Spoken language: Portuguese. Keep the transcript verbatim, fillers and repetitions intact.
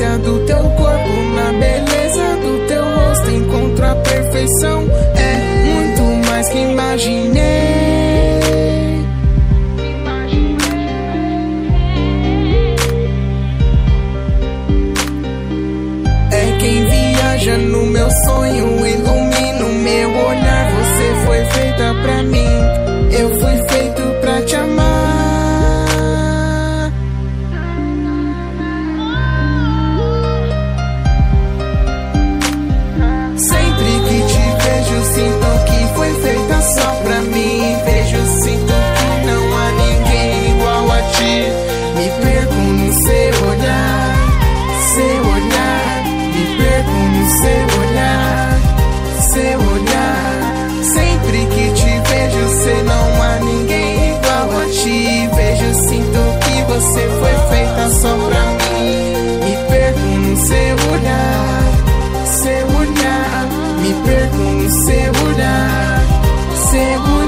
essência do teu corpo, na beleza do teu rosto encontro a perfeição. É muito mais que imaginei. É quem viaja no meu sonho, ilumina o meu olhar. Você foi feita pra mim, eu fui feito pra te amar. Sempre que te vejo, sinto que foi feita só pra mim. Vejo, sinto que não há ninguém igual a ti. Me perco no seu olhar, seu olhar. Me perco no seu olhar, seu olhar. Sempre que te vejo, sei não há ninguém igual a ti. Vejo, sinto que você foi feita só pra mim. Me perco no seu olhar, seu olhar. Me perco no seu olhar, seu olhar.